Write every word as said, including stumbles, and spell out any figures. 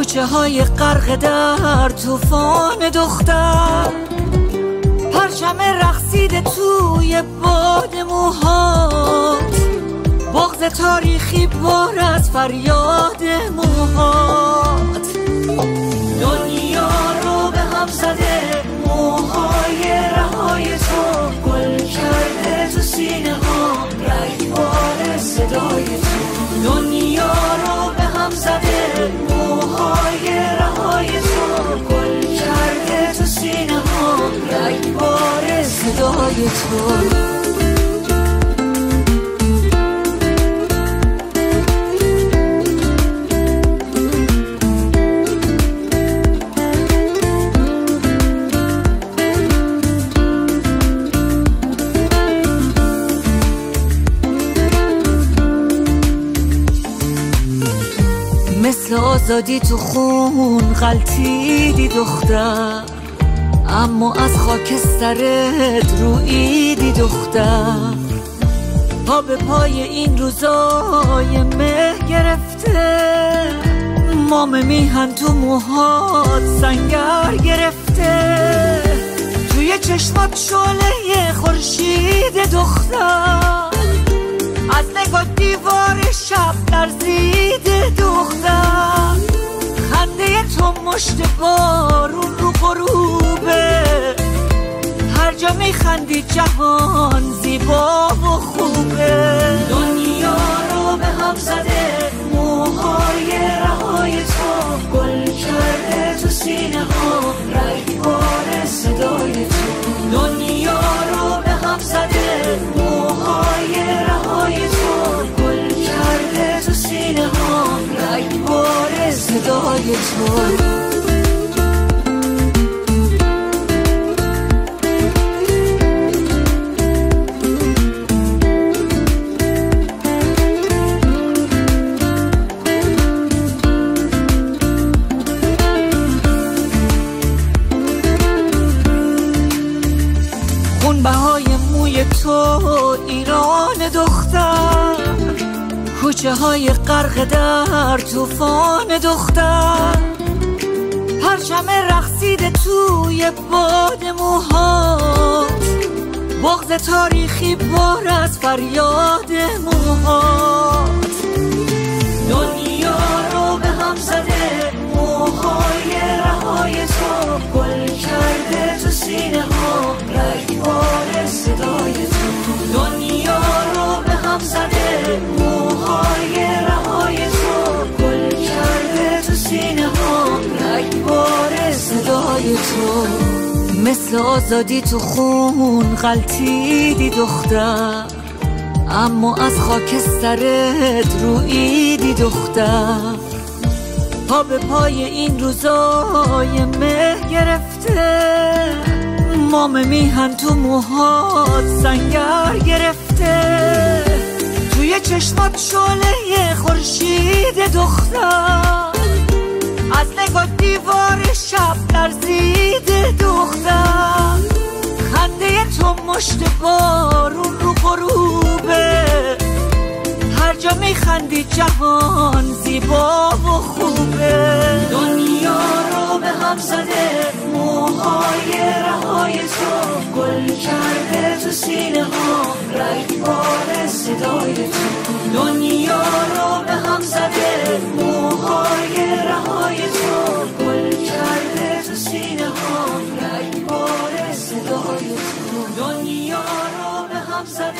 کوچه های غرق در طوفان دختر، پرچم رقصیده توی باد موهات، بغض تاریخی بار از فریاد موهات. دنیا رو به هم زده موهای رهای تو، گل کرده تو سینه ها رگبار صدای تو. دنیا رو به هم زده موهای رهای تو، گل کرده تو سینه ها رگبار صدای تو. مثل آزادی تو خون غلطیدی دختر، اما از خاکسترت رویدی دختر. پا به پای این روزای مه گرفته، مام میهن تو موهات سنگر گرفته. توی چشمات شعله خورشید دختر، از نگاه دیوار شب لرزیده دختر. خنده تو مشت بارون رو غروبه، هر جا میخندی جهان زیبا و خوبه. دنیا رو به هم زده موهای رهای تو، گل کرده تو سینه ها رگبار صدای تو. دنیا رو به هم زده موهای رهای تو، گل کرده تو سینه ها رگبار صدای تو. خونبهای موی تو ایران دختر، کوچه های غرق در طوفان دختر. پرچم رقصیده توی باد موهات، بغض تاریخی بار از فریاد موهات. دنیا رو به هم زده موهای رهای تو، گل کرده تو سینه ها رگبار صدای تو. دنیا رو به هم زده موهای رهای تو، گل کرده تو سینه ها رگبار صدای تو. مثل آزادی تو خون غلطیدی دختر، اما از خاکسترت رویدی دختر. پا به پای این روزای مه گرفته، مام میهن تو موهات سنگر گرفته. توی چشمات شعله خورشید دختر، از نگاه دیوار شب لرزیده دختر. خنده تو مشت بارون رو غروبه، هر جا میخندی جهان زیبا و خوبه. دنیا رو به هم زده موهای رهای تو، گل کرده تو سینه ها رگبار صدای تو. دنیا رو به هم زده موهای رهای تو، گل کرده تو سینه ها رگبار صدای تو. دنیا رو به هم زده